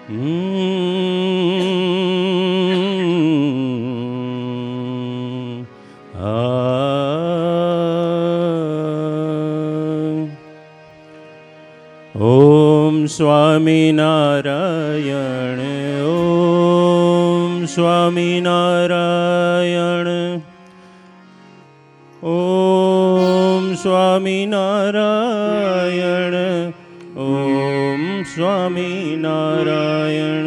ઓમ સ્વામિનારાયણ. ઓમ સ્વામિનારાયણ. ઓમ સ્વામિનારાયણ. ઓમ સ્વામિનારાયણ.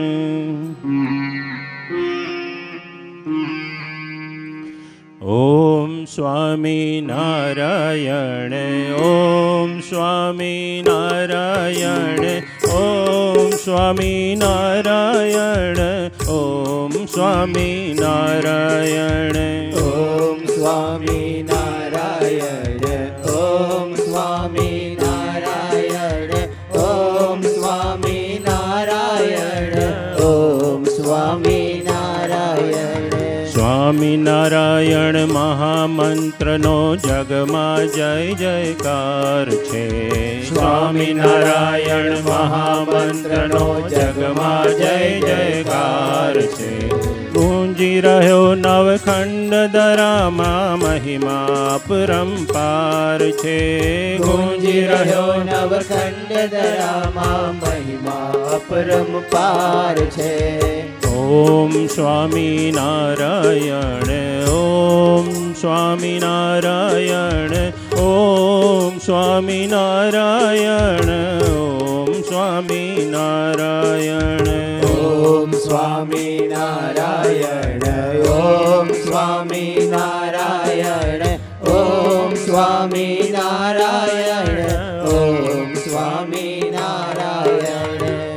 ઓમ સ્વામિનારાયણ. ઓમ સ્વામિનારાયણ. ઓમ સ્વામિનારાયણ. ઓમ સ્વામિનારાયણ. ઓમ સ્વામિનારાયણ. ઓમ સ્વામિનારાયણ. ઓમ સ્વામિનારાયણ. ઓમ સ્વામિનારાયણ. સ્વામિનારાયણ મહામંત્રનો જગમાં જય જયકાર છે. સ્વામિનારાયણ મહામંત્રનો જગમાં જય જયકાર છે. ગુંજી રહ્યો નવખંડ દરામાં મહિમા પરંપાર છે. ગુંજી રહ્યો નવખંડ દરામાં મહિમા પરંપાર છે. ઓમ સ્વામિનારાયણ. ઓમ સ્વામિનારાયણ. ઓમ સ્વામિનારાયણ. ઓમ સ્વામિનારાયણ. ઓમ સ્વામિનારાયણ. ઓમ સ્વામિનારાયણ. ઓમ સ્વામિનારાયણ. ઓમ સ્વામિનારાયણ.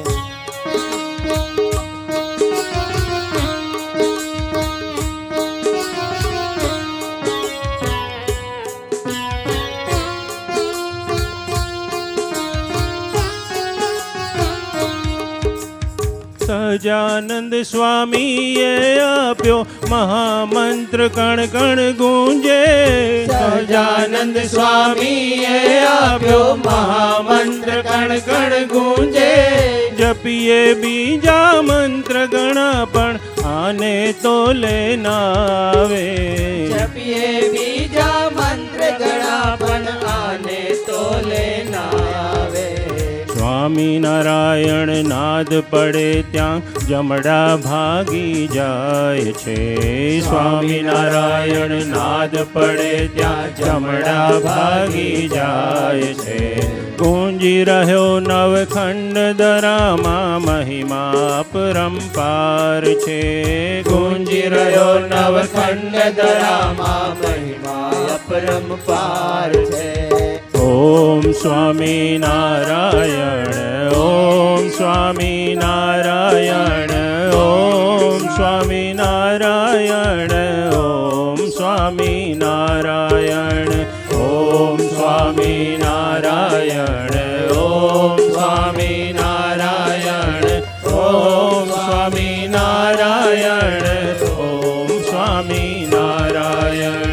સજાનંદ સ્વામીએ આપ્યો મહામંત્ર કણ કણ ગુંજે. સજાનંદ સ્વામીએ આપ્યો મહામંત્ર કણ કણ ગુંજે. જપીએ બીજા મંત્ર ગણા પણ આને તો લેનાવે. જપીએ બીજા મંત્ર ગણા પણ આને તો લેનાવે. સ્વામિનારાયણ નાદ પડે ત્યાં જમડા ભાગી જાય છે. સ્વામિનારાયણ નાદ પડે ત્યાં જમડા ભાગી જાય છે. ગુંજી રહ્યો નવખંડ દરામાં મહિમા પરંપાર છે. ગુંજી રહ્યો નવખંડ દરામાં મહિમા પરંપાર છે. ઓમ સ્વામિનારાયણ. ઓમ સ્વામિનારાયણ. ઓમ સ્વામિનારાયણ. ઓમ સ્વામિનારાયણ. ઓમ સ્વામિનારાયણ. ઓમ સ્વામિનારાયણ. ઓમ સ્વામિનારાયણ. ઓમ સ્વામિનારાયણ.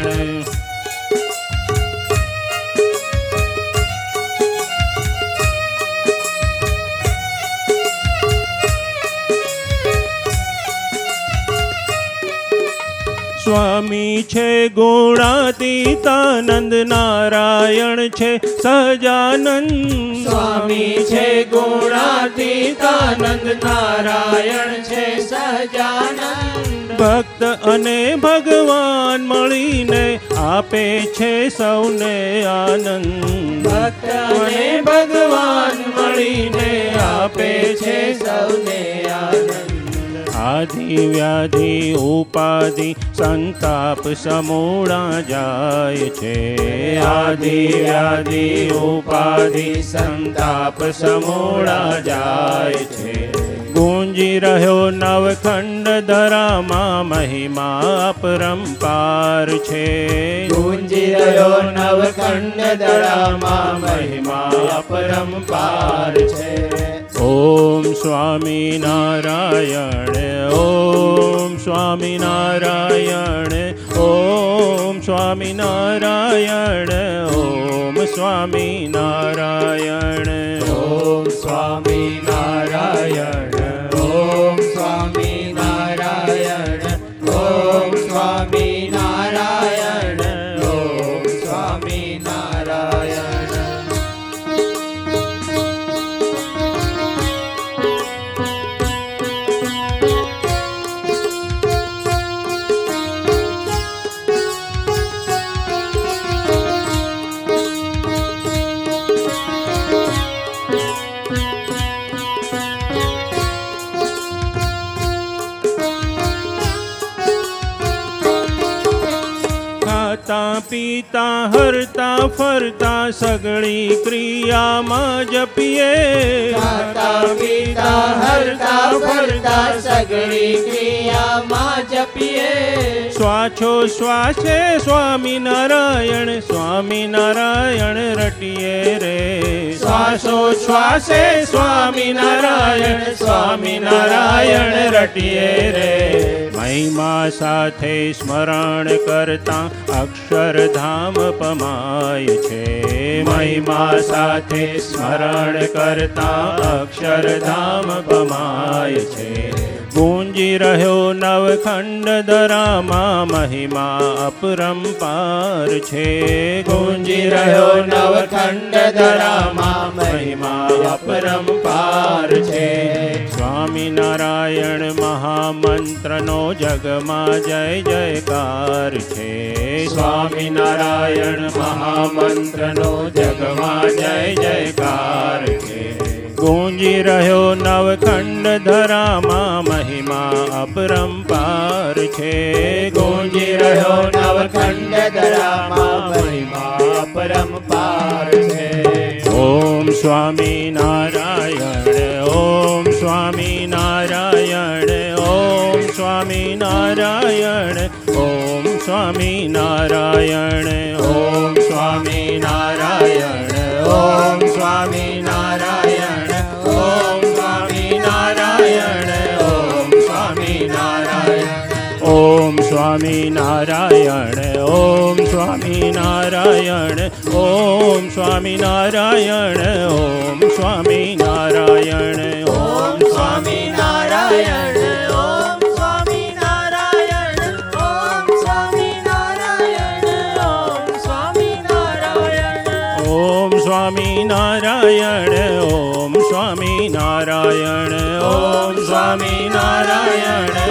સ્વામી છે ગુણાતીતાનંદ. નારાયણ છે સહજાનંદ. સ્વામી છે ગુણાતીતાનંદ. નારાયણ છે સહજાનંદ. ભક્ત અને ભગવાન મળીને આપે છે સૌને આનંદ. ભક્ત અને ભગવાન મળીને આપે છે સૌને આનંદ. આધિ વ્યાધિ ઉપાધિ સંતાપ સમૂળા જાય છે. આધિ વ્યાધિ ઉપાધિ સંતાપ સમૂળા જાય છે. ગુંજી રહ્યો નવખંડ ધરામાં મહિમા પરંપાર છે. ગુંજી રહ્યો નવખંડ ધરામાં મહિમા પરંપાર છે. ઓમ સ્વામિનારાયણ. ઓમ સ્વામિનારાયણ. ઓમ સ્વામિનારાયણ. ઓમ સ્વામિનારાયણ. ઓમ સ્વામિનારાયણ. પીતા હરતા ફરતા સગળી ક્રિયામાં જપીએ ખાતા પીતા હરતા ફરતા સગળી ક્રિયામાં જપીએ શ્વાસો શ્વાસે સ્વામિનારાયણ સ્વામિનારાયણ રટીએ રે શ્વાસો શ્વાસે સ્વામિનારાયણ સ્વામિનારાયણ રટીએ રે મહિમા સાથે સ્મરણ કરતા અક્ષરધામ પમાય છે મહિમા સાથે સ્મરણ કરતા અક્ષરધામ પમાય છે ગુંજી રહ્યો નવખંડ દરામાં મહિમા અપરંપાર છે ગુંજી રહ્યો નવખંડ ધરામાં મહિમા અપરંપાર છે સ્વામિનારાયણ મહામંત્રનો જગમાં જય જયકાર છે સ્વામિનારાયણ મહામંત્રનો જગમાં જય જયકાર છે ગુંજી રહ્યો નવખંડ ધરામાં મહિમા અપરંપાર છે ગુંજી રહ્યો નવખંડ ધરામાં મહિમા અપરંપાર છે ઓમ સ્વામિનારાયણ ઓમ સ્વામિનારાયણ ઓમ સ્વામિનારાયણ ઓમ સ્વામિનારાયણ ઓમ સ્વામિનારાયણ ઓમ સ્વામિનારાયણ ઓમ સ્વામિનારાયણ ઓમ સ્વામિનારાયણ ઓમ સ્વામિનારાયણ ઓમ સ્વામિનારાયણ ઓમ સ્વામિનારાયણ ઓમ સ્વામિનારાયણ ઓમ સ્વામિનારાયણ ઓમ સ્વામિનારાયણ ઓમ સ્વામિનારાયણ ઓમ સ્વામિનારાયણ ઓમ સ્વામિનારાયણ ઓમ સ્વામિનારાયણ ઓમ સ્વામિનારાયણ